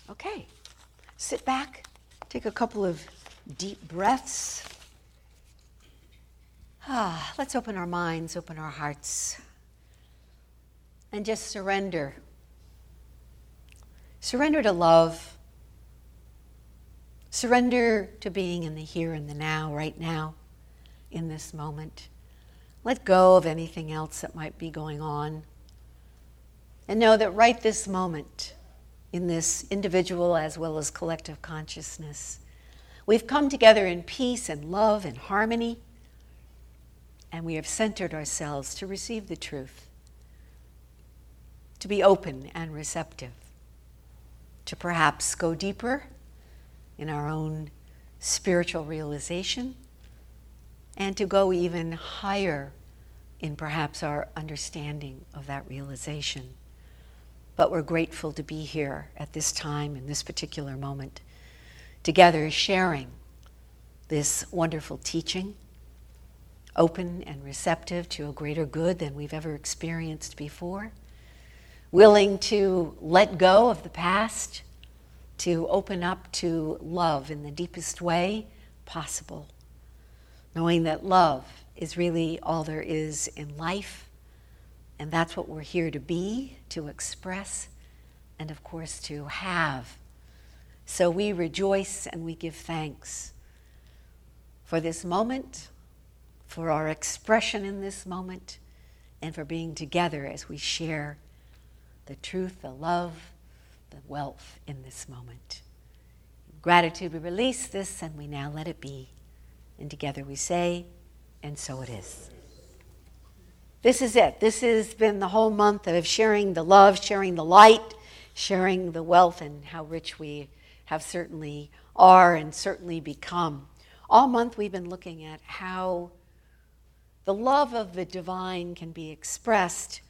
Okay, sit back, take a couple of deep breaths. Let's open our minds, open our hearts, and just surrender. Surrender to love. Surrender to being in the here and the now, right now, in this moment. Let go of anything else that might be going on. And know that right this moment, in this individual as well as collective consciousness, we've come together in peace and love and harmony, and we have centered ourselves to receive the truth, to be open and receptive, to perhaps go deeper in our own spiritual realization, and to go even higher in perhaps our understanding of that realization. But we're grateful to be here at this time, in this particular moment, together sharing this wonderful teaching, open and receptive to a greater good than we've ever experienced before, willing to let go of the past, to open up to love in the deepest way possible, knowing that love is really all there is in life, and that's what we're here to be, to express, and of course to have. So we rejoice and we give thanks for this moment, for our expression in this moment, and for being together as we share the truth, the love, the wealth in this moment. In gratitude, we release this and we now let it be. And together we say, and so it is. This is it. This has been the whole month of sharing the love, sharing the light, sharing the wealth, and how rich we have certainly are and certainly become. All month we've been looking at how the love of the divine can be expressed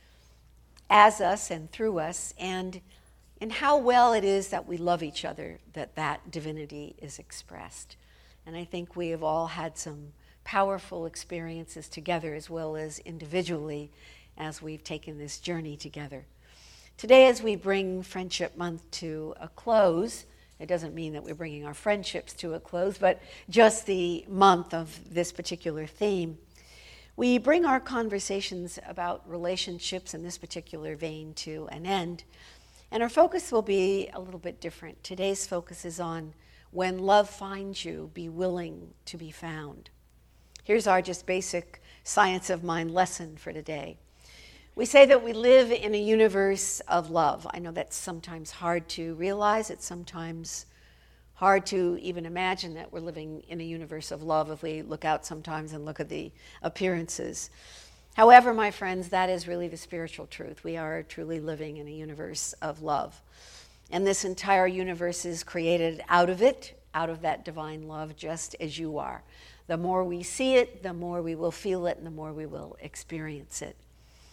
as us and through us, and how well it is that we love each other, that divinity is expressed. And I think we have all had some powerful experiences together as well as individually as we've taken this journey together. Today, as we bring Friendship Month to a close, it doesn't mean that we're bringing our friendships to a close, but just the month of this particular theme, we bring our conversations about relationships in this particular vein to an end. And our focus will be a little bit different. Today's focus is on when love finds you, be willing to be found. Here's our just basic science of mind lesson for today. We say that we live in a universe of love. I know that's sometimes hard to realize. It's sometimes hard to even imagine that we're living in a universe of love if we look out sometimes and look at the appearances. However, my friends, that is really the spiritual truth. We are truly living in a universe of love. And this entire universe is created out of that divine love, just as you are. The more we see it, the more we will feel it, and the more we will experience it.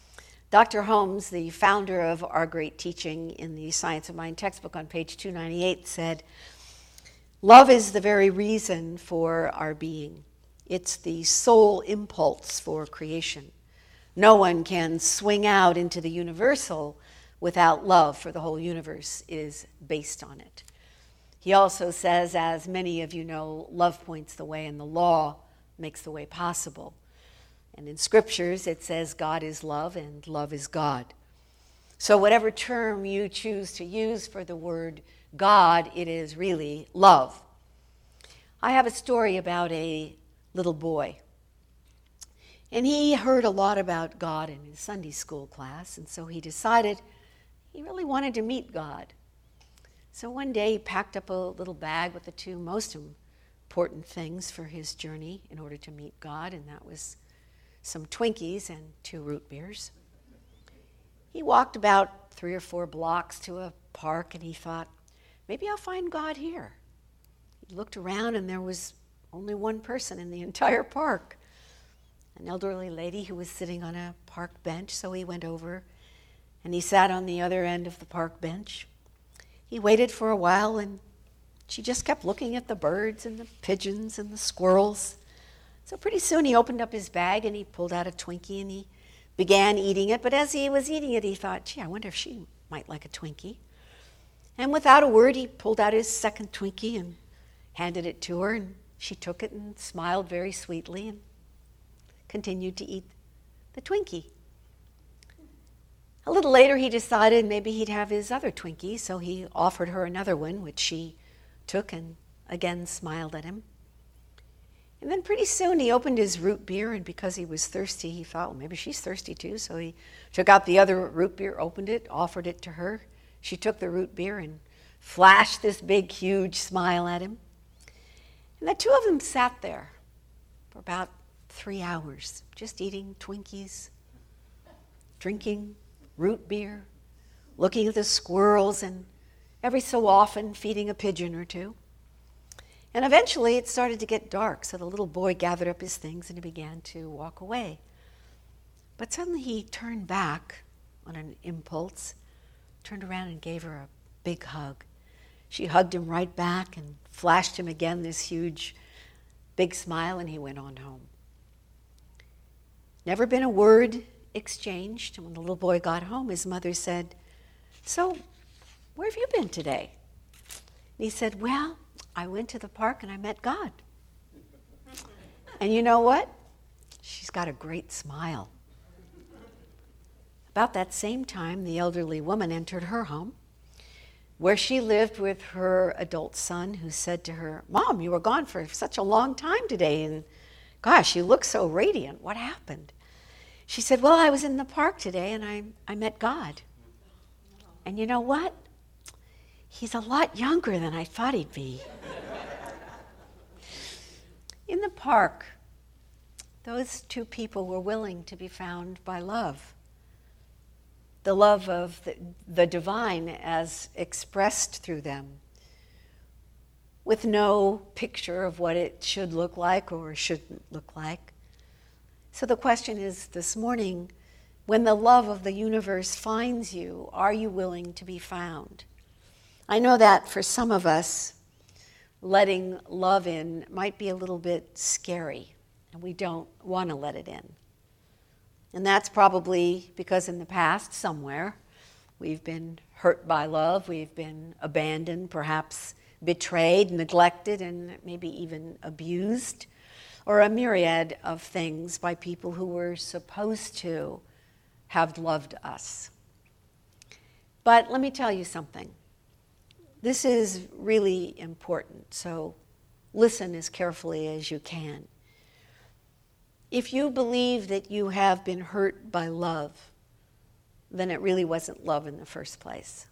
Dr. Holmes, the founder of our great teaching in the Science of Mind textbook on page 298, said, "Love is the very reason for our being. It's the sole impulse for creation. No one can swing out into the universal without love, for the whole universe is based on it." He also says, as many of you know, love points the way and the law makes the way possible. And in scriptures it says God is love and love is God. So whatever term you choose to use for the word God, it is really love. I have a story about a little boy. And he heard a lot about God in his Sunday school class, and so he decided he really wanted to meet God. So one day he packed up a little bag with the two most important things for his journey in order to meet God, and that was some Twinkies and 2 root beers. He walked about 3 or 4 blocks to a park, and he thought, maybe I'll find God here. He looked around, and there was only one person in the entire park, an elderly lady who was sitting on a park bench. So he went over, and he sat on the other end of the park bench. He waited for a while, and she just kept looking at the birds and the pigeons and the squirrels. So pretty soon he opened up his bag and he pulled out a Twinkie and he began eating it. But as he was eating it, he thought, gee, I wonder if she might like a Twinkie. And without a word, he pulled out his second Twinkie and handed it to her, and she took it and smiled very sweetly and continued to eat the Twinkie. A little later, he decided maybe he'd have his other Twinkie, so he offered her another one, which she took and again smiled at him. And then pretty soon he opened his root beer, and because he was thirsty, he thought, well, maybe she's thirsty too, so he took out the other root beer, opened it, offered it to her. She took the root beer and flashed this big, huge smile at him. And the two of them sat there for about 3 hours, just eating Twinkies, drinking root beer, looking at the squirrels, and every so often feeding a pigeon or two. And eventually it started to get dark, so the little boy gathered up his things and he began to walk away. But suddenly he turned back on an impulse, turned around and gave her a big hug. She hugged him right back and flashed him again this huge, big smile, and he went on home. Never been a word exchanged. And when the little boy got home, his mother said, "So, where have you been today?" And he said, "Well, I went to the park and I met God." And you know what? She's got a great smile. About that same time, the elderly woman entered her home, where she lived with her adult son, who said to her, "Mom, you were gone for such a long time today, and gosh, you look so radiant. What happened?" She said, "Well, I was in the park today and I met God. And you know what? He's a lot younger than I thought he'd be." In the park, those two people were willing to be found by love. The love of the divine as expressed through them, with no picture of what it should look like or shouldn't look like. So the question is this morning, when the love of the universe finds you, are you willing to be found? I know that for some of us, letting love in might be a little bit scary, and we don't want to let it in. And that's probably because in the past, somewhere, we've been hurt by love, we've been abandoned, perhaps betrayed, neglected, and maybe even abused, or a myriad of things by people who were supposed to have loved us. But let me tell you something. This is really important, so listen as carefully as you can. If you believe that you have been hurt by love, then it really wasn't love in the first place.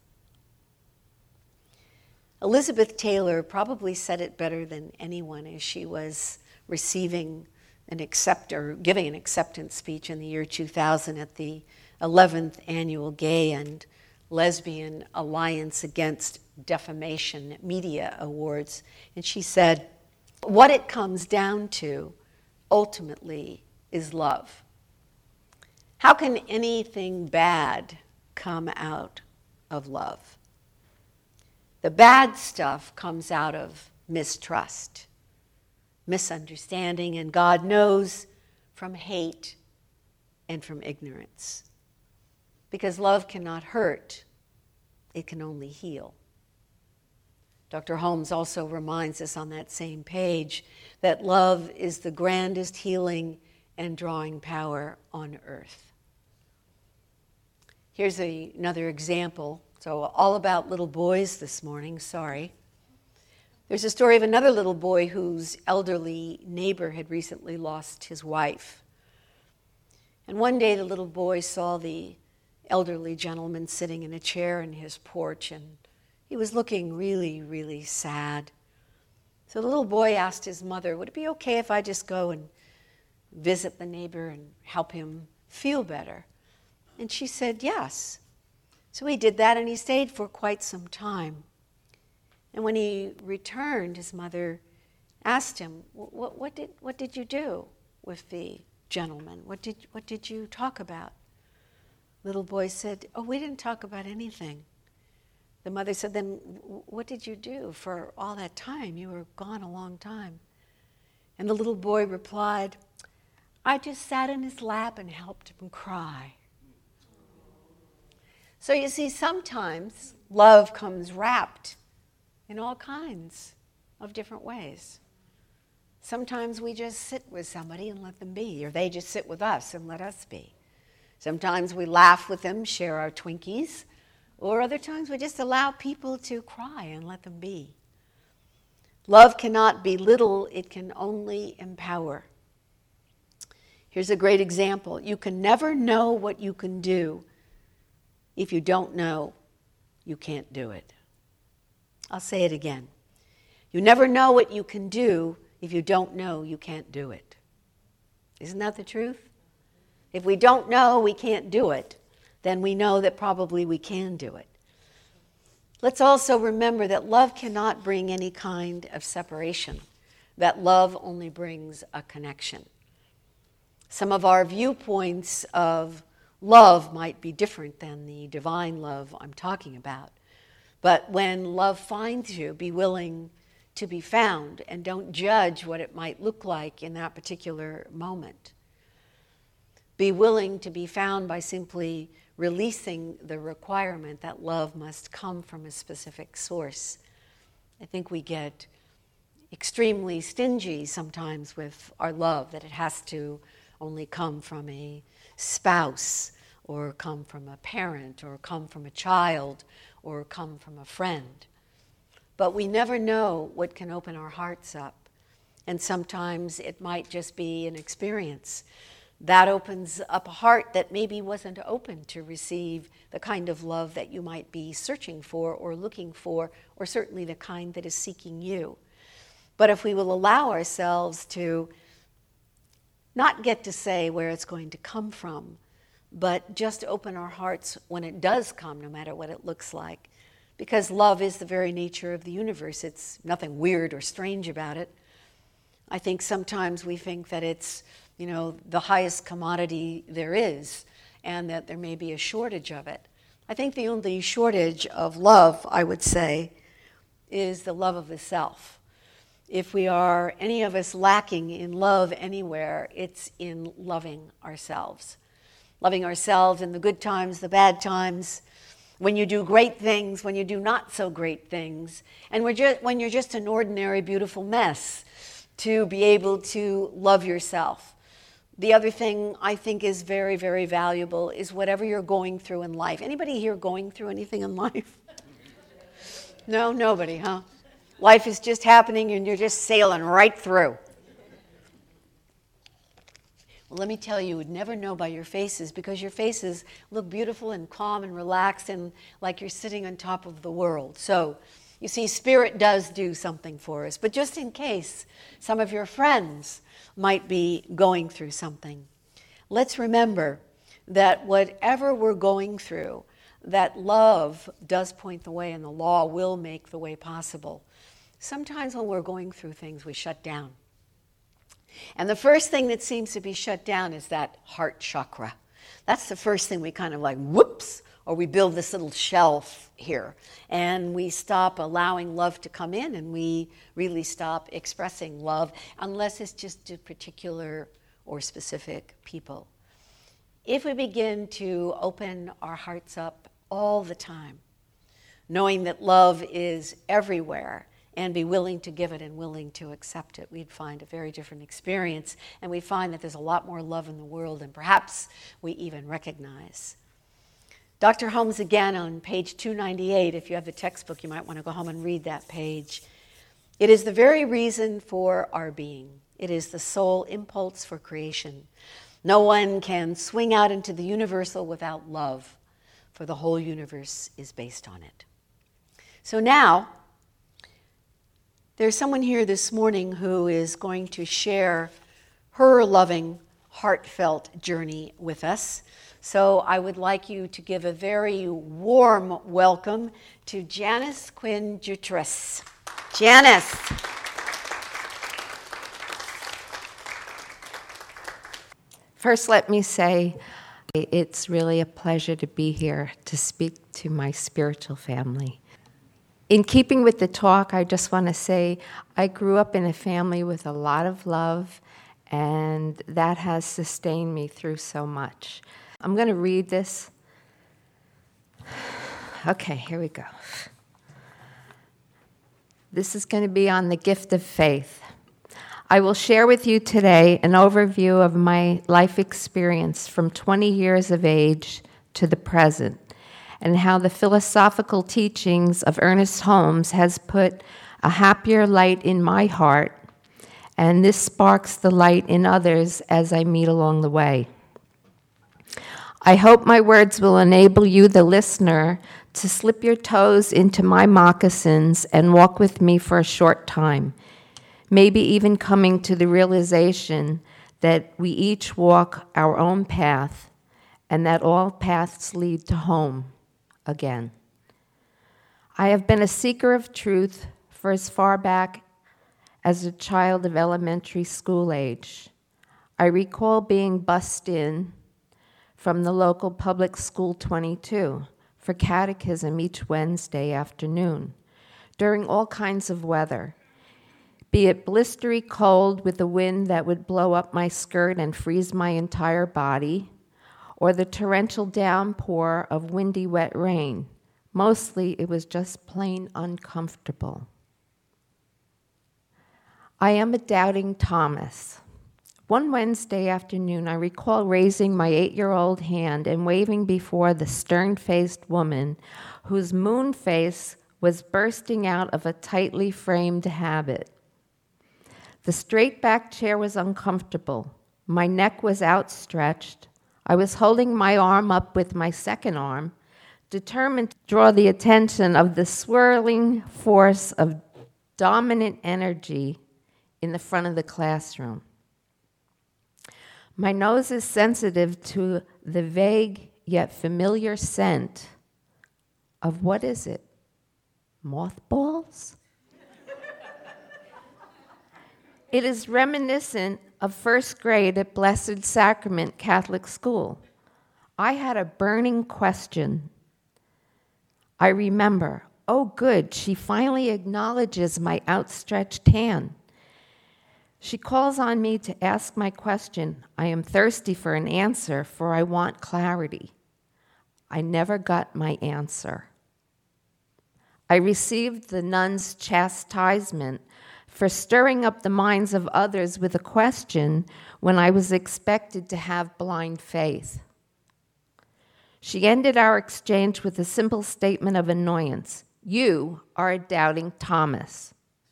Elizabeth Taylor probably said it better than anyone as she was receiving giving an acceptance speech in the year 2000 at the 11th Annual Gay and Lesbian Alliance Against Defamation Media Awards. And she said, "What it comes down to ultimately is love. How can anything bad come out of love? The bad stuff comes out of mistrust, misunderstanding, and God knows, from hate and from ignorance. Because love cannot hurt, it can only heal." Dr. Holmes also reminds us on that same page that love is the grandest healing and drawing power on earth. Here's another example. So all about little boys this morning, sorry. There's a story of another little boy whose elderly neighbor had recently lost his wife. And one day the little boy saw the elderly gentleman sitting in a chair in his porch, and he was looking really, really sad. So the little boy asked his mother, "Would it be okay if I just go and visit the neighbor and help him feel better?" And she said yes. So he did that, and he stayed for quite some time. And when he returned, his mother asked him, what did you do with the gentleman? What did you talk about?" Little boy said, "Oh, we didn't talk about anything." The mother said, "Then what did you do for all that time? You were gone a long time." And the little boy replied, "I just sat in his lap and helped him cry." So you see, sometimes love comes wrapped in all kinds of different ways. Sometimes we just sit with somebody and let them be, or they just sit with us and let us be. Sometimes we laugh with them, share our Twinkies, or other times we just allow people to cry and let them be. Love cannot belittle, it can only empower. Here's a great example. You can never know what you can do if you don't know you can't do it. I'll say it again. You never know what you can do if you don't know you can't do it. Isn't that the truth? If we don't know we can't do it, then we know that probably we can do it. Let's also remember that love cannot bring any kind of separation, that love only brings a connection. Some of our viewpoints of love might be different than the divine love I'm talking about. But when love finds you, be willing to be found and don't judge what it might look like in that particular moment. Be willing to be found by simply releasing the requirement that love must come from a specific source. I think we get extremely stingy sometimes with our love, that it has to only come from a spouse, or come from a parent, or come from a child, or come from a friend. But we never know what can open our hearts up. And sometimes it might just be an experience that opens up a heart that maybe wasn't open to receive the kind of love that you might be searching for or looking for, or certainly the kind that is seeking you. But if we will allow ourselves to not get to say where it's going to come from, but just open our hearts when it does come, no matter what it looks like. Because love is the very nature of the universe. It's nothing weird or strange about it. I think sometimes we think that it's, the highest commodity there is, and that there may be a shortage of it. I think the only shortage of love, I would say, is the love of the self. If we are, any of us, lacking in love anywhere, it's in loving ourselves. Loving ourselves in the good times, the bad times, when you do great things, when you do not so great things, and when you're just an ordinary, beautiful mess, to be able to love yourself. The other thing I think is very, very valuable is whatever you're going through in life. Anybody here going through anything in life? No, nobody, huh? Life is just happening and you're just sailing right through. Well, let me tell you, would never know by your faces, because your faces look beautiful and calm and relaxed and like you're sitting on top of the world. So, you see, Spirit does do something for us. But just in case some of your friends might be going through something, let's remember that whatever we're going through, that love does point the way and the law will make the way possible. Sometimes when we're going through things, we shut down. And the first thing that seems to be shut down is that heart chakra. That's the first thing we kind of like, whoops, or we build this little shelf here. And we stop allowing love to come in, and we really stop expressing love, unless it's just to particular or specific people. If we begin to open our hearts up all the time, knowing that love is everywhere, and be willing to give it and willing to accept it, we'd find a very different experience, and we find that there's a lot more love in the world than perhaps we even recognize. Dr. Holmes, again, on page 298, if you have the textbook, you might want to go home and read that page. It is the very reason for our being. It is the sole impulse for creation. No one can swing out into the universal without love, for the whole universe is based on it. So now, there's someone here this morning who is going to share her loving, heartfelt journey with us. So I would like you to give a very warm welcome to Janice Quinn Jutras. Janice. First, let me say it's really a pleasure to be here to speak to my spiritual family. In keeping with the talk, I just want to say I grew up in a family with a lot of love, and that has sustained me through so much. I'm going to read this. Okay, here we go. This is going to be on the gift of faith. I will share with you today an overview of my life experience from 20 years of age to the present, and how the philosophical teachings of Ernest Holmes has put a happier light in my heart, and this sparks the light in others as I meet along the way. I hope my words will enable you, the listener, to slip your toes into my moccasins and walk with me for a short time, maybe even coming to the realization that we each walk our own path and that all paths lead to home again. I have been a seeker of truth for as far back as a child of elementary school age. I recall being bussed in from the local public school 22 for catechism each Wednesday afternoon during all kinds of weather, be it blistery cold with a wind that would blow up my skirt and freeze my entire body, or the torrential downpour of windy, wet rain. Mostly it was just plain uncomfortable. I am a doubting Thomas. One Wednesday afternoon, I recall raising my 8-year-old hand and waving before the stern-faced woman whose moon face was bursting out of a tightly framed habit. The straight-back chair was uncomfortable. My neck was outstretched. I was holding my arm up with my second arm, determined to draw the attention of the swirling force of dominant energy in the front of the classroom. My nose is sensitive to the vague yet familiar scent of, what is it? Mothballs? It is reminiscent of first grade at Blessed Sacrament Catholic School. I had a burning question. I remember, oh good, she finally acknowledges my outstretched hand. She calls on me to ask my question. I am thirsty for an answer, for I want clarity. I never got my answer. I received the nun's chastisement for stirring up the minds of others with a question when I was expected to have blind faith. She ended our exchange with a simple statement of annoyance. You are a doubting Thomas.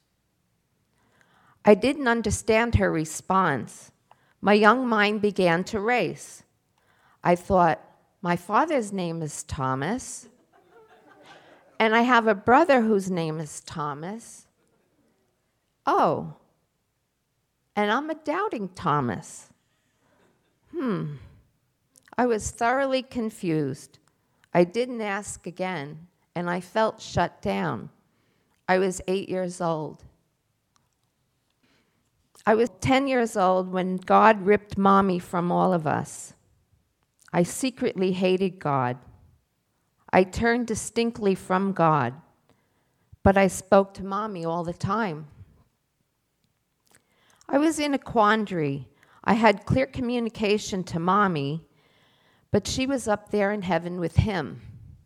I didn't understand her response. My young mind began to race. I thought, my father's name is Thomas, and I have a brother whose name is Thomas. Oh, and I'm a doubting Thomas. I was thoroughly confused. I didn't ask again, and I felt shut down. I was 8 years old. I was 10 years old when God ripped Mommy from all of us. I secretly hated God. I turned distinctly from God, but I spoke to Mommy all the time. I was in a quandary. I had clear communication to Mommy, but she was up there in heaven with him.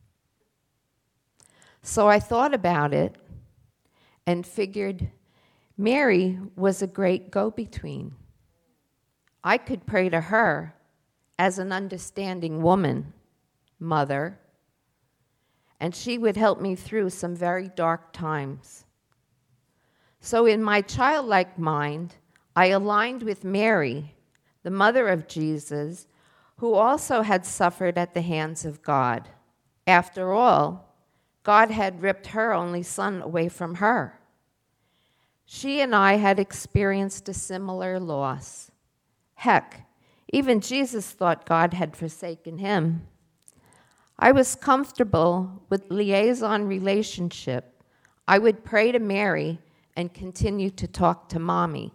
So I thought about it and figured Mary was a great go-between. I could pray to her as an understanding woman, mother, and she would help me through some very dark times. So in my childlike mind, I aligned with Mary, the mother of Jesus, who also had suffered at the hands of God. After all, God had ripped her only son away from her. She and I had experienced a similar loss. Heck, even Jesus thought God had forsaken him. I was comfortable with liaison relationship. I would pray to Mary and continue to talk to Mommy.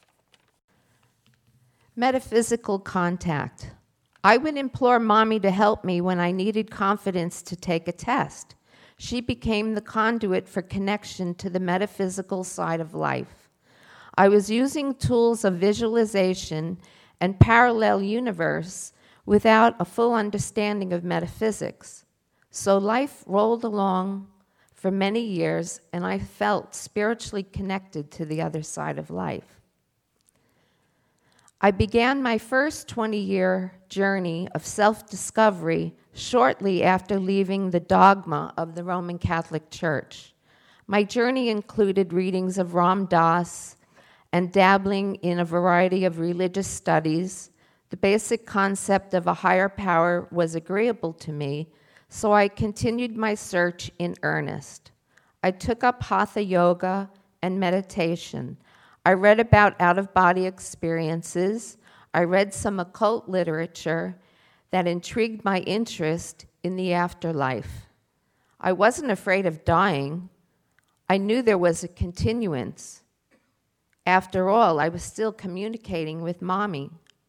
Metaphysical contact. I would implore Mommy to help me when I needed confidence to take a test. She became the conduit for connection to the metaphysical side of life. I was using tools of visualization and parallel universe without a full understanding of metaphysics. So life rolled along for many years, and I felt spiritually connected to the other side of life. I began my first 20-year journey of self-discovery shortly after leaving the dogma of the Roman Catholic Church. My journey included readings of Ram Dass and dabbling in a variety of religious studies. The basic concept of a higher power was agreeable to me, so I continued my search in earnest. I took up Hatha yoga and meditation. I read about out-of-body experiences. I read some occult literature that intrigued my interest in the afterlife. I wasn't afraid of dying. I knew there was a continuance. After all, I was still communicating with Mommy.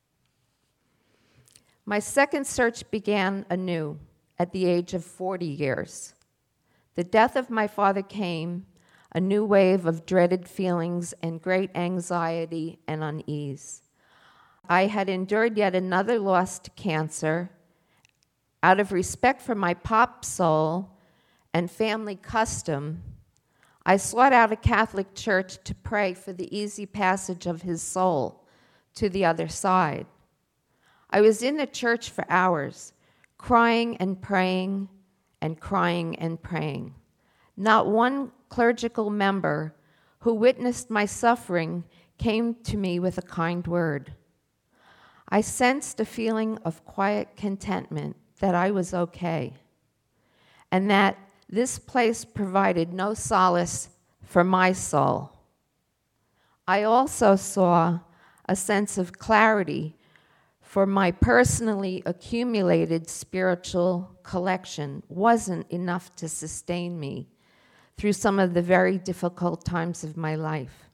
My second search began anew at the age of 40 years. The death of my father came, a new wave of dreaded feelings and great anxiety and unease. I had endured yet another loss to cancer. Out of respect for my pop soul and family custom, I sought out a Catholic church to pray for the easy passage of his soul to the other side. I was in the church for hours, crying and praying and crying and praying. Not one clerical member who witnessed my suffering came to me with a kind word. I sensed a feeling of quiet contentment that I was okay, and that this place provided no solace for my soul. I also saw a sense of clarity, for my personally accumulated spiritual collection wasn't enough to sustain me through some of the very difficult times of my life.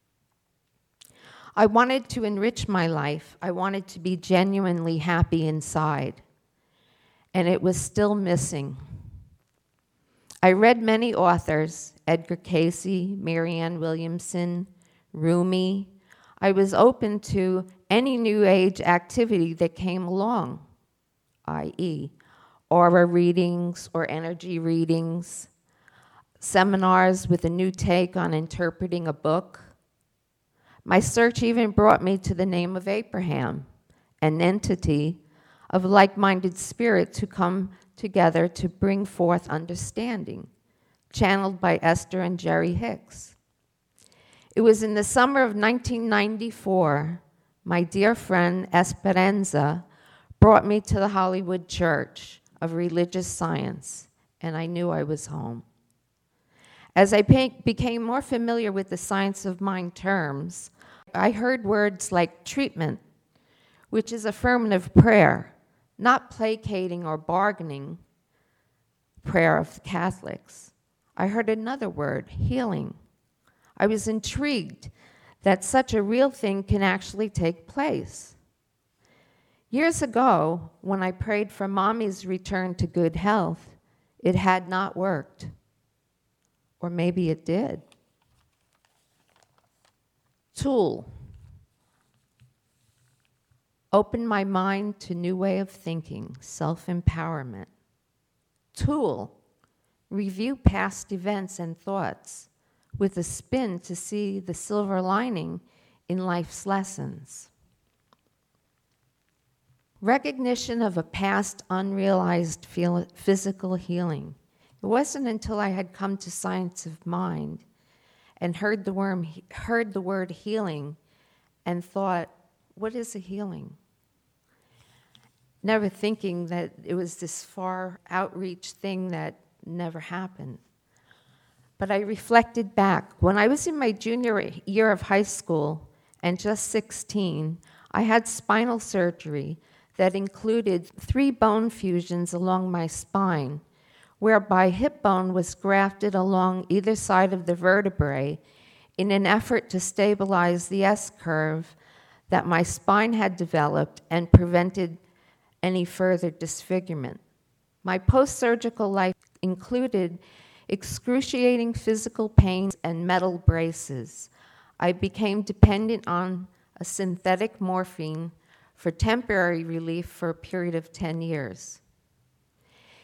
I wanted to enrich my life. I wanted to be genuinely happy inside, and it was still missing. I read many authors, Edgar Cayce, Marianne Williamson, Rumi. I was open to any New Age activity that came along, i.e., aura readings or energy readings, seminars with a new take on interpreting a book. My search even brought me to the name of Abraham, an entity of like-minded spirits who come together to bring forth understanding, channeled by Esther and Jerry Hicks. It was in the summer of 1994, my dear friend Esperanza brought me to the Hollywood Church of Religious Science, and I knew I was home. As I became more familiar with the science of mind terms, I heard words like treatment, which is affirmative prayer, not placating or bargaining prayer of the Catholics. I heard another word, healing. I was intrigued that such a real thing can actually take place. Years ago, when I prayed for Mommy's return to good health, it had not worked. Or maybe it did. Tool. Open my mind to new way of thinking, self-empowerment. Tool. Review past events and thoughts with a spin to see the silver lining in life's lessons. Recognition of a past unrealized physical healing. It wasn't until I had come to Science of Mind and heard the word healing and thought, what is a healing? Never thinking that it was this far outreach thing that never happened. But I reflected back. When I was in my junior year of high school and just 16, I had spinal surgery that included 3 bone fusions along my spine, whereby hip bone was grafted along either side of the vertebrae in an effort to stabilize the S-curve that my spine had developed and prevented any further disfigurement. My post-surgical life included excruciating physical pain and metal braces. I became dependent on a synthetic morphine for temporary relief for a period of 10 years.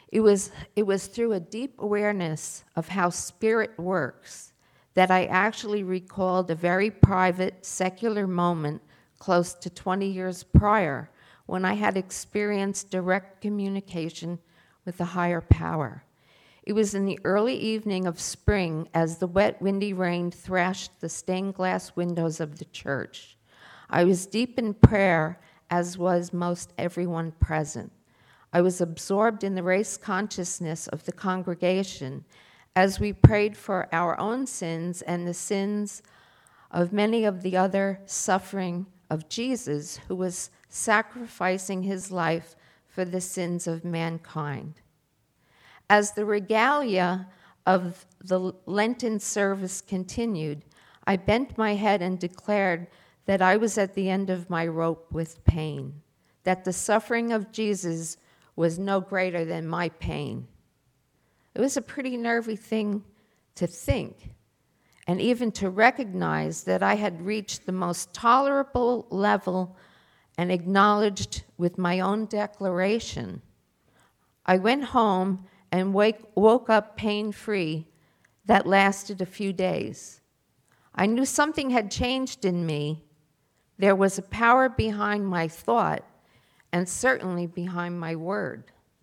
It was through a deep awareness of how spirit works that I actually recalled a very private, secular moment close to 20 years prior when I had experienced direct communication with a higher power. It was in the early evening of spring as the wet, windy rain thrashed the stained glass windows of the church. I was deep in prayer, as was most everyone present. I was absorbed in the race consciousness of the congregation as we prayed for our own sins and the sins of many of the other suffering of Jesus, who was sacrificing his life for the sins of mankind. As the regalia of the Lenten service continued, I bent my head and declared that I was at the end of my rope with pain, that the suffering of Jesus was no greater than my pain. It was a pretty nervy thing to think, and even to recognize that I had reached the most tolerable level and acknowledged with my own declaration. I went home and woke up pain-free. That lasted a few days. I knew something had changed in me. There was a power behind my thought and certainly behind my word.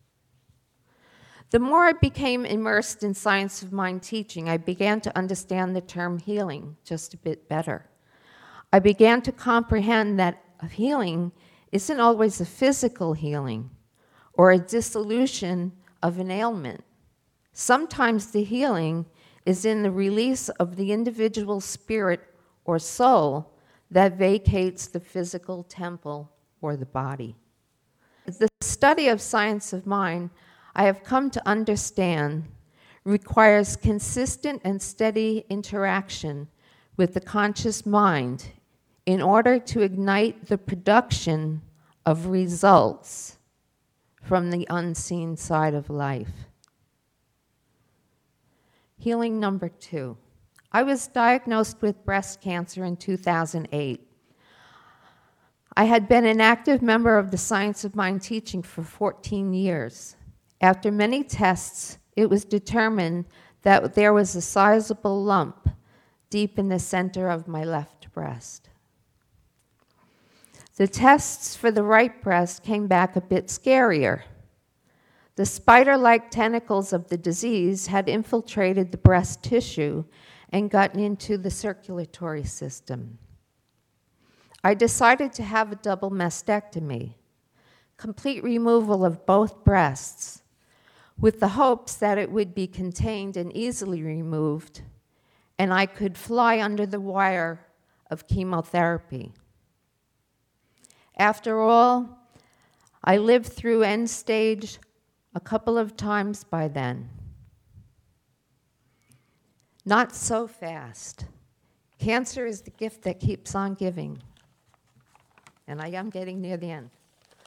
The more I became immersed in science of mind teaching, I began to understand the term healing just a bit better. I began to comprehend that healing isn't always a physical healing or a dissolution of an ailment. Sometimes the healing is in the release of the individual spirit or soul that vacates the physical temple or the body. The study of science of mind, I have come to understand, requires consistent and steady interaction with the conscious mind in order to ignite the production of results from the unseen side of life. Healing number 2. I was diagnosed with breast cancer in 2008. I had been an active member of the Science of Mind teaching for 14 years. After many tests, it was determined that there was a sizable lump deep in the center of my left breast. The tests for the right breast came back a bit scarier. The spider-like tentacles of the disease had infiltrated the breast tissue and gotten into the circulatory system. I decided to have a double mastectomy, complete removal of both breasts, with the hopes that it would be contained and easily removed, and I could fly under the wire of chemotherapy. After all, I lived through end stage a couple of times by then. Not so fast. Cancer is the gift that keeps on giving. And I am getting near the end.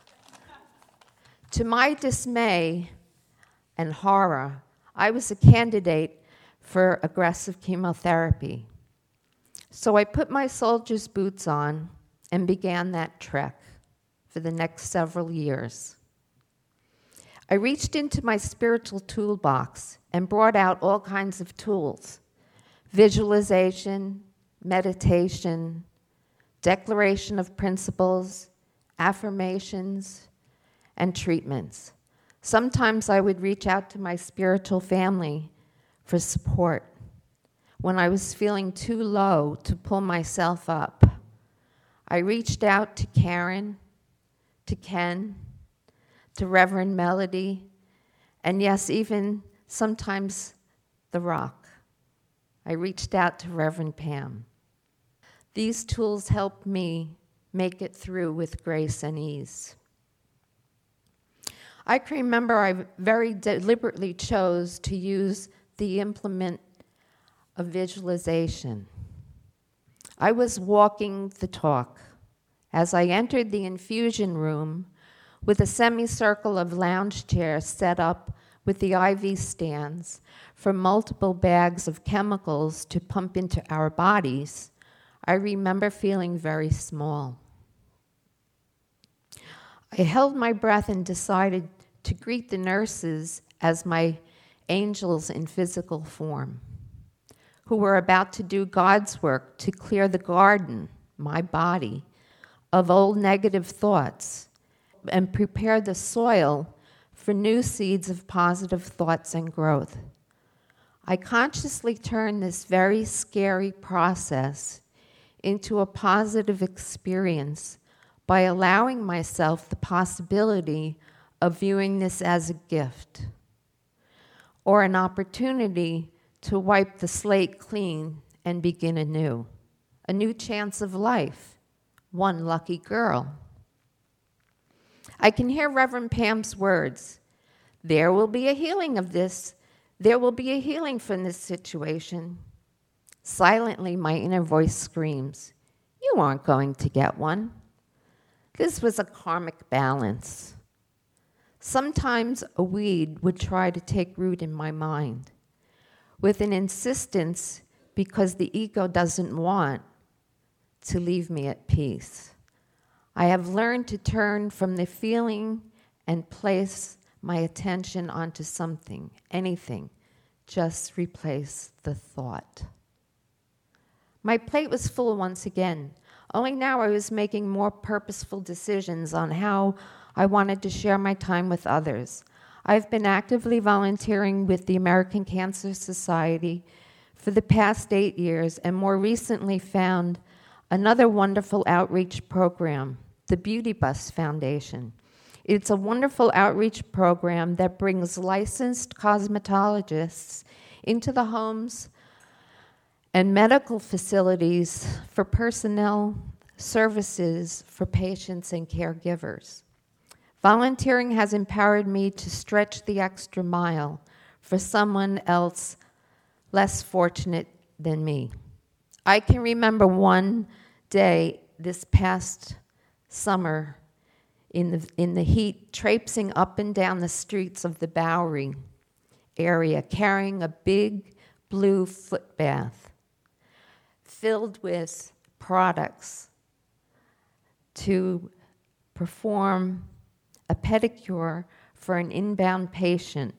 To my dismay and horror, I was a candidate for aggressive chemotherapy. So I put my soldier's boots on and began that trek for the next several years. I reached into my spiritual toolbox and brought out all kinds of tools: visualization, meditation, declaration of principles, affirmations, and treatments. Sometimes I would reach out to my spiritual family for support when I was feeling too low to pull myself up. I reached out to Karen, to Ken, to Reverend Melody, and yes, even sometimes The Rock. I reached out to Reverend Pam. These tools helped me make it through with grace and ease. I can remember I very deliberately chose to use the implement of visualization. I was walking the talk as I entered the infusion room with a semicircle of lounge chairs set up with the IV stands for multiple bags of chemicals to pump into our bodies. I remember feeling very small. I held my breath and decided to greet the nurses as my angels in physical form, who were about to do God's work to clear the garden, my body, of old negative thoughts and prepare the soil for new seeds of positive thoughts and growth. I consciously turned this very scary process into a positive experience by allowing myself the possibility of viewing this as a gift or an opportunity to wipe the slate clean and begin anew, a new chance of life, one lucky girl. I can hear Reverend Pam's words. There will be a healing of this. There will be a healing from this situation. Silently, my inner voice screams, you aren't going to get one. This was a karmic balance. Sometimes a weed would try to take root in my mind with an insistence because the ego doesn't want to leave me at peace. I have learned to turn from the feeling and place my attention onto something, anything. Just replace the thought. My plate was full once again. Only now I was making more purposeful decisions on how I wanted to share my time with others. I've been actively volunteering with the American Cancer Society for the past 8 years and more recently found another wonderful outreach program, the Beauty Bus Foundation. It's a wonderful outreach program that brings licensed cosmetologists into the homes and medical facilities for personnel services for patients and caregivers. Volunteering has empowered me to stretch the extra mile for someone else less fortunate than me. I can remember one day this past summer in the heat, traipsing up and down the streets of the Bowery area, carrying a big blue foot bath filled with products to perform a pedicure for an inbound patient,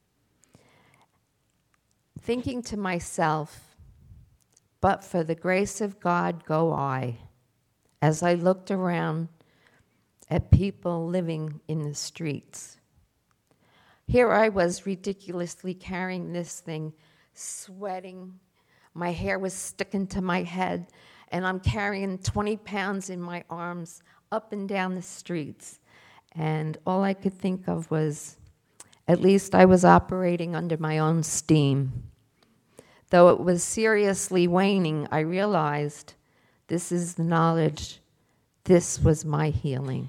thinking to myself, but for the grace of God go I, as I looked around at people living in the streets. Here I was ridiculously carrying this thing, sweating. My hair was sticking to my head, and I'm carrying 20 pounds in my arms up and down the streets. And all I could think of was, at least I was operating under my own steam. Though it was seriously waning, I realized this is the knowledge. This was my healing.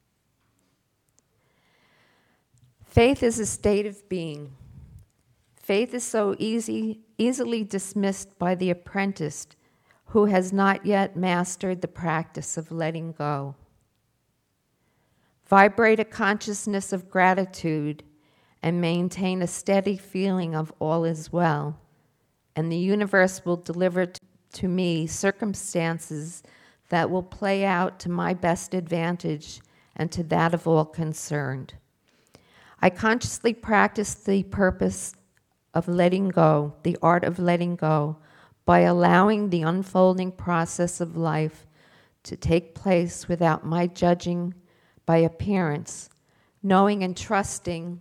Faith is a state of being. Faith is so easily dismissed by the apprentice who has not yet mastered the practice of letting go. Vibrate a consciousness of gratitude and maintain a steady feeling of all is well, and the universe will deliver to me circumstances that will play out to my best advantage and to that of all concerned. I consciously practice the purpose of letting go, the art of letting go, by allowing the unfolding process of life to take place without my judging by appearance, knowing and trusting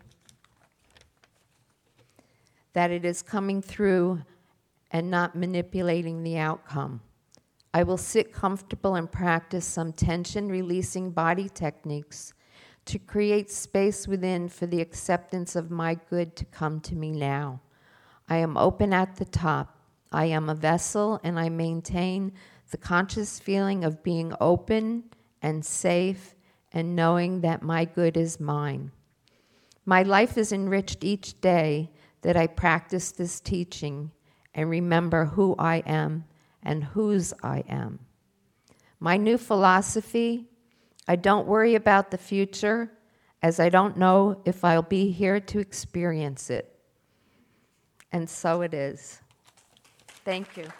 that it is coming through and not manipulating the outcome. I will sit comfortable and practice some tension-releasing body techniques to create space within for the acceptance of my good to come to me now. I am open at the top. I am a vessel, and I maintain the conscious feeling of being open and safe and knowing that my good is mine. My life is enriched each day that I practice this teaching and remember who I am and whose I am. My new philosophy: I don't worry about the future, as I don't know if I'll be here to experience it. And so it is. Thank you.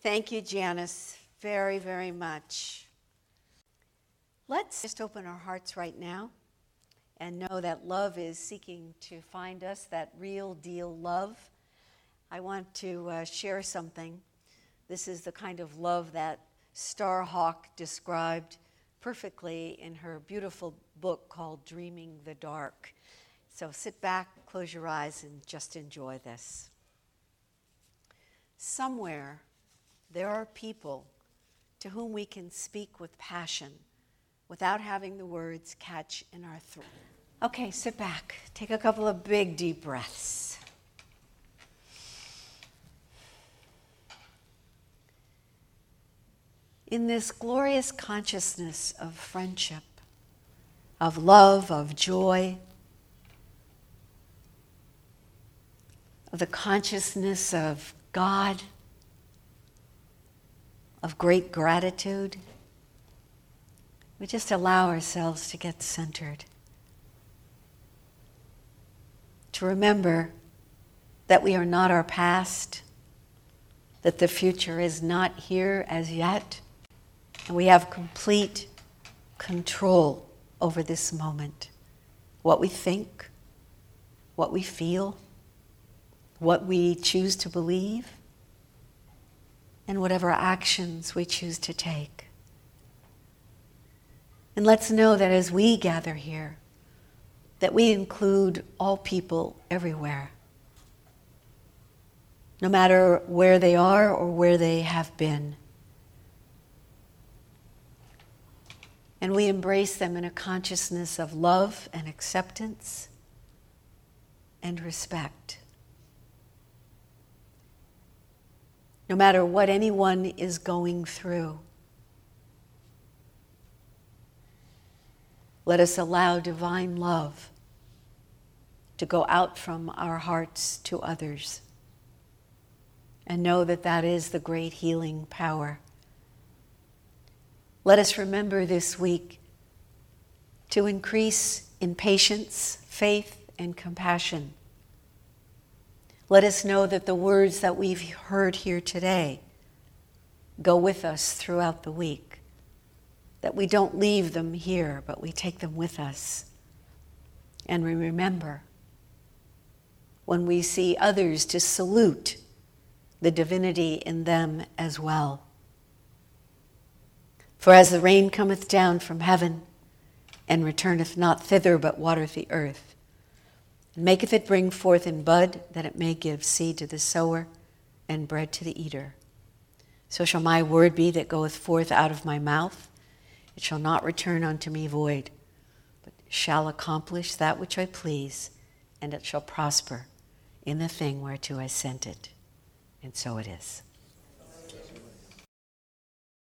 Thank you, Janice, very, very much. Let's just open our hearts right now and know that love is seeking to find us, that real deal love. I want to share something. This is the kind of love that Starhawk described perfectly in her beautiful book called Dreaming the Dark. So sit back, close your eyes, and just enjoy this. Somewhere there are people to whom we can speak with passion without having the words catch in our throat. Okay, sit back. Take a couple of big, deep breaths. In this glorious consciousness of friendship, of love, of joy, of the consciousness of God, of great gratitude, we just allow ourselves to get centered. To remember that we are not our past, that the future is not here as yet, and we have complete control over this moment. What we think, what we feel, what we choose to believe, and whatever actions we choose to take. And let's know that as we gather here, that we include all people everywhere, no matter where they are or where they have been. And we embrace them in a consciousness of love and acceptance and respect. No matter what anyone is going through, let us allow divine love to go out from our hearts to others, and know that that is the great healing power. Let us remember this week to increase in patience, faith, and compassion. Let us know that the words that we've heard here today go with us throughout the week, that we don't leave them here, but we take them with us. And we remember, when we see others, to salute the divinity in them as well. For as the rain cometh down from heaven, and returneth not thither, but watereth the earth, and maketh it bring forth in bud, that it may give seed to the sower, and bread to the eater, so shall my word be that goeth forth out of my mouth. It shall not return unto me void, but shall accomplish that which I please, and it shall prosper in the thing whereto I sent it. And so it is.